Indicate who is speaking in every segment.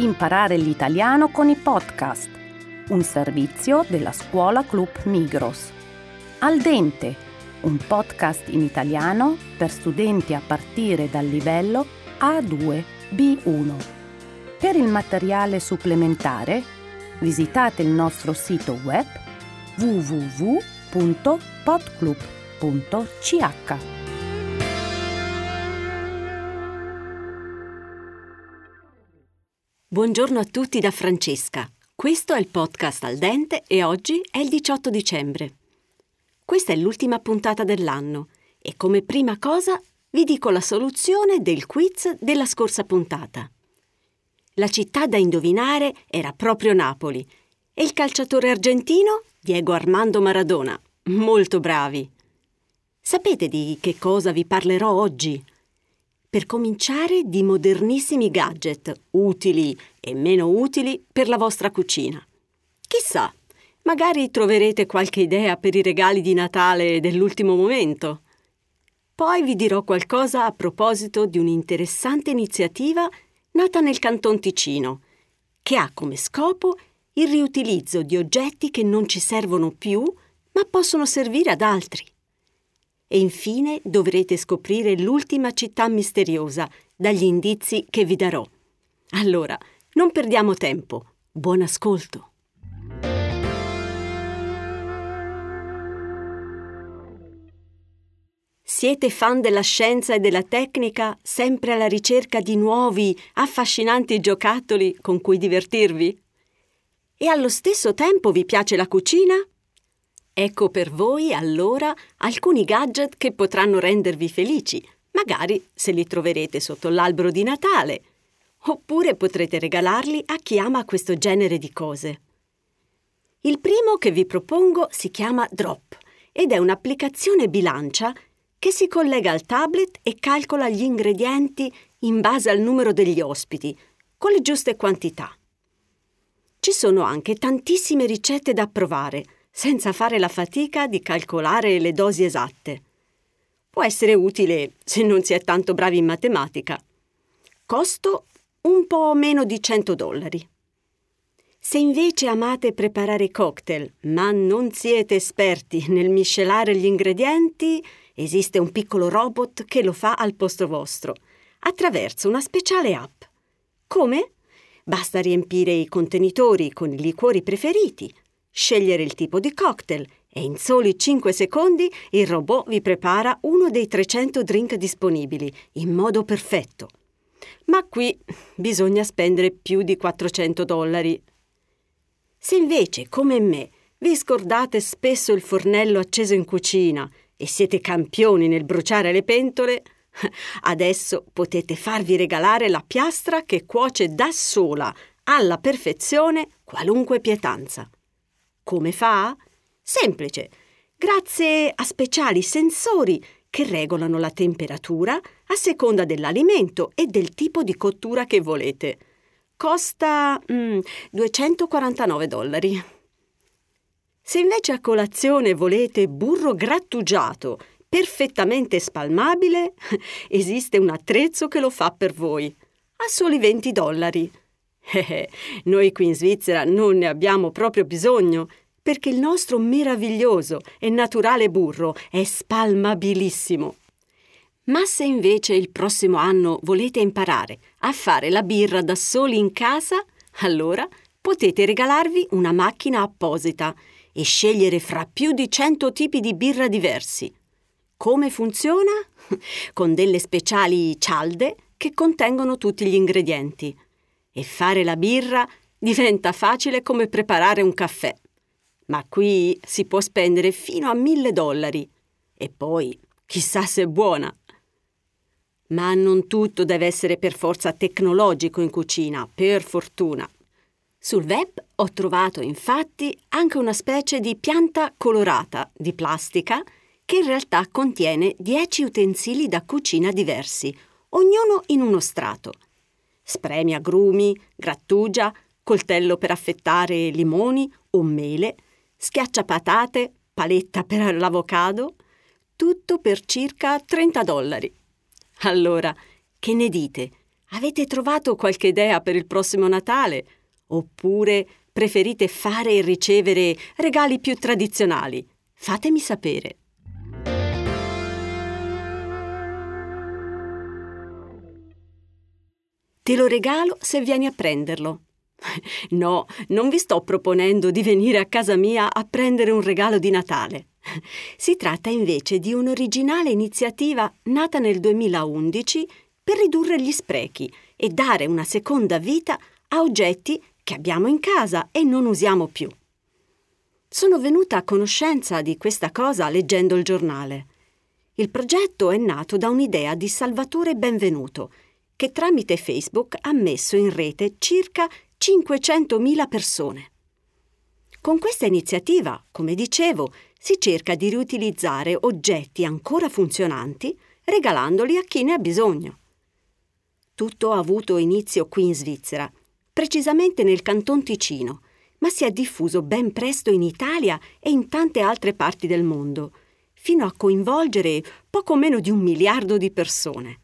Speaker 1: Imparare l'italiano con i podcast, un servizio della Scuola Club Migros. Al dente, un podcast in italiano per studenti a partire dal livello A2 B1. Per il materiale supplementare, visitate il nostro sito web www.podclub.ch.
Speaker 2: Buongiorno a tutti da Francesca. Questo è il podcast Al dente e oggi è il 18 dicembre. Questa è l'ultima puntata dell'anno e come prima cosa vi dico la soluzione del quiz della scorsa puntata. La città da indovinare era proprio Napoli e il calciatore argentino Diego Armando Maradona. Molto bravi! Sapete di che cosa vi parlerò oggi? Per cominciare, di modernissimi gadget, utili e meno utili per la vostra cucina. Chissà, magari troverete qualche idea per i regali di Natale dell'ultimo momento. Poi vi dirò qualcosa a proposito di un'interessante iniziativa nata nel Canton Ticino, che ha come scopo il riutilizzo di oggetti che non ci servono più, ma possono servire ad altri. E infine dovrete scoprire l'ultima città misteriosa dagli indizi che vi darò. Allora, non perdiamo tempo. Buon ascolto! Siete fan della scienza e della tecnica, sempre alla ricerca di nuovi, affascinanti giocattoli con cui divertirvi? E allo stesso tempo vi piace la cucina? Ecco per voi, allora, alcuni gadget che potranno rendervi felici, magari se li troverete sotto l'albero di Natale, oppure potrete regalarli a chi ama questo genere di cose. Il primo che vi propongo si chiama Drop ed è un'applicazione bilancia che si collega al tablet e calcola gli ingredienti in base al numero degli ospiti, con le giuste quantità. Ci sono anche tantissime ricette da provare, senza fare la fatica di calcolare le dosi esatte. Può essere utile se non si è tanto bravi in matematica. Costo un po' meno di $100. Se invece amate preparare cocktail, ma non siete esperti nel miscelare gli ingredienti, esiste un piccolo robot che lo fa al posto vostro, attraverso una speciale app. Come? Basta riempire i contenitori con i liquori preferiti, scegliere il tipo di cocktail e in soli 5 secondi il robot vi prepara uno dei 300 drink disponibili in modo perfetto. Ma qui bisogna spendere più di $400. Se invece, come me, vi scordate spesso il fornello acceso in cucina e siete campioni nel bruciare le pentole, adesso potete farvi regalare la piastra che cuoce da sola, alla perfezione, qualunque pietanza. Come fa? Semplice, grazie a speciali sensori che regolano la temperatura a seconda dell'alimento e del tipo di cottura che volete. Costa $249. Se invece a colazione volete burro grattugiato perfettamente spalmabile, esiste un attrezzo che lo fa per voi, a soli $20. Noi qui in Svizzera non ne abbiamo proprio bisogno, perché il nostro meraviglioso e naturale burro è spalmabilissimo. Ma se invece il prossimo anno volete imparare a fare la birra da soli in casa, allora potete regalarvi una macchina apposita e scegliere fra più di 100 tipi di birra diversi. Come funziona? Con delle speciali cialde che contengono tutti gli ingredienti. E fare la birra diventa facile come preparare un caffè. Ma qui si può spendere fino a $1.000. E poi, chissà se è buona. Ma non tutto deve essere per forza tecnologico in cucina, per fortuna. Sul web ho trovato infatti anche una specie di pianta colorata di plastica che in realtà contiene 10 utensili da cucina diversi, ognuno in uno strato. Spremi agrumi, grattugia, coltello per affettare limoni o mele, schiacciapatate, paletta per l'avocado, tutto per circa $30. Allora, che ne dite? Avete trovato qualche idea per il prossimo Natale? Oppure preferite fare e ricevere regali più tradizionali? Fatemi sapere. Te lo regalo se vieni a prenderlo. No, non vi sto proponendo di venire a casa mia a prendere un regalo di Natale. Si tratta invece di un'originale iniziativa nata nel 2011 per ridurre gli sprechi e dare una seconda vita a oggetti che abbiamo in casa e non usiamo più. Sono venuta a conoscenza di questa cosa leggendo il giornale. Il progetto è nato da un'idea di Salvatore Benvenuto, che tramite Facebook ha messo in rete circa 500.000 persone. Con questa iniziativa, come dicevo, si cerca di riutilizzare oggetti ancora funzionanti regalandoli a chi ne ha bisogno. Tutto ha avuto inizio qui in Svizzera, precisamente nel Canton Ticino, ma si è diffuso ben presto in Italia e in tante altre parti del mondo, fino a coinvolgere poco meno di 1 miliardo di persone.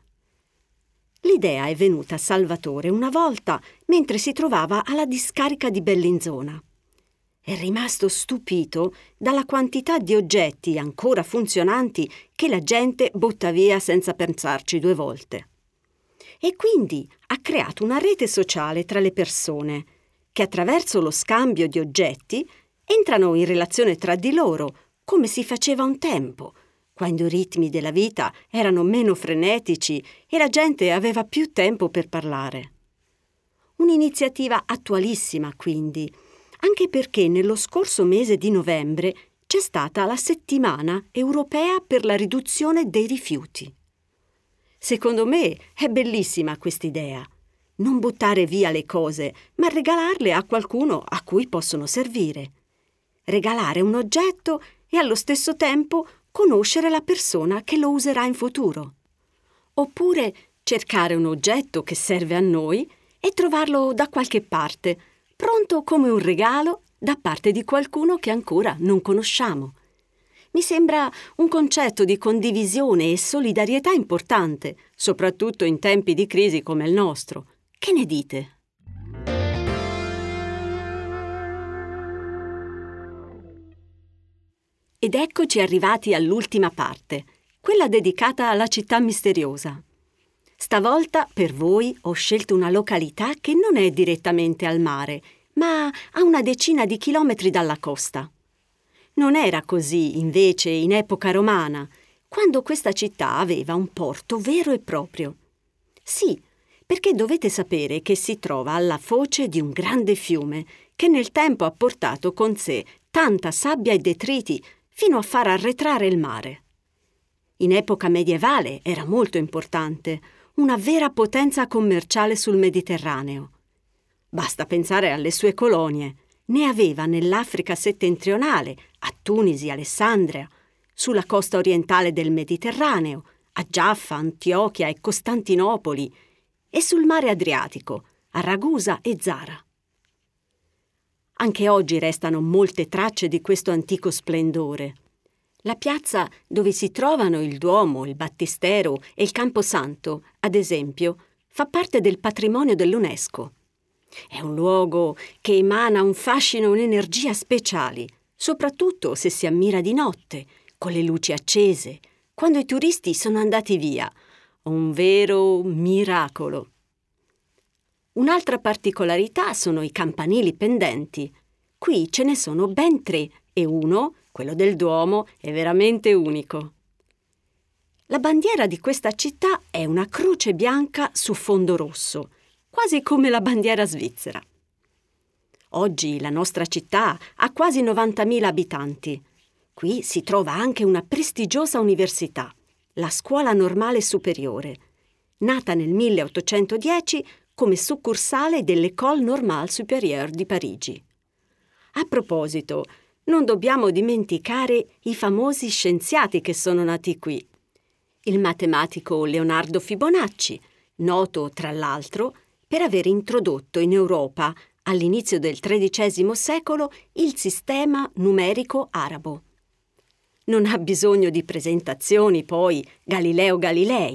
Speaker 2: L'idea è venuta a Salvatore una volta mentre si trovava alla discarica di Bellinzona. È rimasto stupito dalla quantità di oggetti ancora funzionanti che la gente butta via senza pensarci 2 volte. E quindi ha creato una rete sociale tra le persone che attraverso lo scambio di oggetti entrano in relazione tra di loro, come si faceva un tempo, quando i ritmi della vita erano meno frenetici e la gente aveva più tempo per parlare. Un'iniziativa attualissima, quindi, anche perché nello scorso mese di novembre c'è stata la Settimana Europea per la riduzione dei rifiuti. Secondo me è bellissima quest'idea. Non buttare via le cose, ma regalarle a qualcuno a cui possono servire. Regalare un oggetto e allo stesso tempo conoscere la persona che lo userà in futuro. Oppure cercare un oggetto che serve a noi e trovarlo da qualche parte, pronto come un regalo da parte di qualcuno che ancora non conosciamo. Mi sembra un concetto di condivisione e solidarietà importante, soprattutto in tempi di crisi come il nostro. Che ne dite? Ed eccoci arrivati all'ultima parte, quella dedicata alla città misteriosa. Stavolta per voi ho scelto una località che non è direttamente al mare, ma a una decina di chilometri dalla costa. Non era così, invece, in epoca romana, quando questa città aveva un porto vero e proprio. Sì, perché dovete sapere che si trova alla foce di un grande fiume che nel tempo ha portato con sé tanta sabbia e detriti fino a far arretrare il mare. In epoca medievale era molto importante, una vera potenza commerciale sul Mediterraneo. Basta pensare alle sue colonie. Ne aveva nell'Africa settentrionale, a Tunisi, Alessandria, sulla costa orientale del Mediterraneo, a Giaffa, Antiochia e Costantinopoli, e sul mare Adriatico, a Ragusa e Zara. Anche oggi restano molte tracce di questo antico splendore. La piazza dove si trovano il Duomo, il Battistero e il Camposanto, ad esempio, fa parte del patrimonio dell'UNESCO. È un luogo che emana un fascino e un'energia speciali, soprattutto se si ammira di notte, con le luci accese, quando i turisti sono andati via. Un vero miracolo. Un'altra particolarità sono i campanili pendenti. Qui ce ne sono ben 3 e uno, quello del Duomo, è veramente unico. La bandiera di questa città è una croce bianca su fondo rosso, quasi come la bandiera svizzera. Oggi la nostra città ha quasi 90.000 abitanti. Qui si trova anche una prestigiosa università, la Scuola Normale Superiore, nata nel 1810 come succursale dell'École Normale Supérieure di Parigi. A proposito, non dobbiamo dimenticare i famosi scienziati che sono nati qui. Il matematico Leonardo Fibonacci, noto tra l'altro per aver introdotto in Europa all'inizio del XIII secolo il sistema numerico arabo. Non ha bisogno di presentazioni poi Galileo Galilei,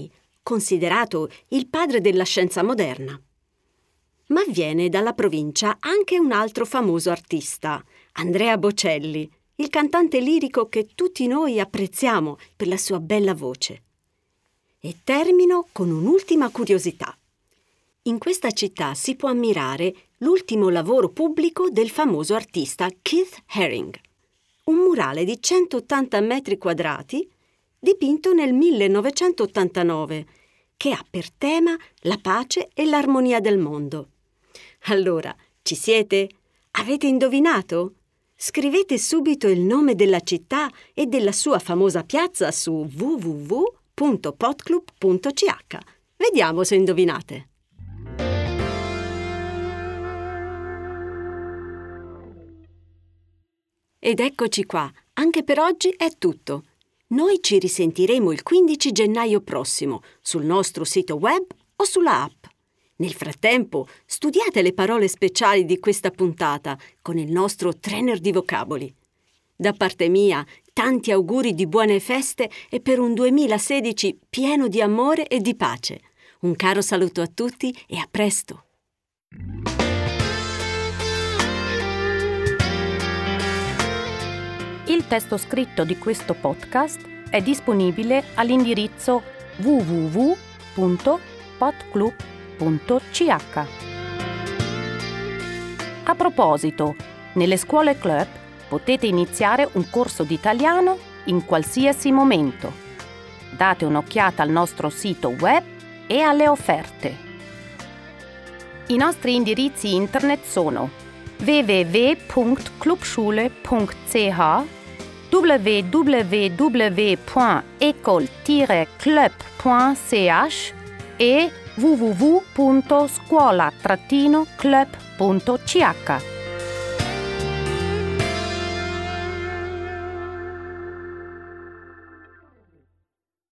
Speaker 2: considerato il padre della scienza moderna. Ma viene dalla provincia anche un altro famoso artista, Andrea Bocelli, il cantante lirico che tutti noi apprezziamo per la sua bella voce. E termino con un'ultima curiosità. In questa città si può ammirare l'ultimo lavoro pubblico del famoso artista Keith Haring, un murale di 180 metri quadrati dipinto nel 1989, che ha per tema la pace e l'armonia del mondo. Allora, ci siete? Avete indovinato? Scrivete subito il nome della città e della sua famosa piazza su www.podclub.ch. Vediamo se indovinate. Ed eccoci qua, anche per oggi è tutto. Noi ci risentiremo il 15 gennaio prossimo sul nostro sito web o sulla app. Nel frattempo, studiate le parole speciali di questa puntata con il nostro trainer di vocaboli. Da parte mia, tanti auguri di buone feste e per un 2016 pieno di amore e di pace. Un caro saluto a tutti e a presto!
Speaker 1: Il testo scritto di questo podcast è disponibile all'indirizzo www.podclub.ch. A proposito, nelle scuole club potete iniziare un corso di italiano in qualsiasi momento. Date un'occhiata al nostro sito web e alle offerte. I nostri indirizzi internet sono www.clubschule.ch, www.ecole-club.ch e www.scuola-club.ch.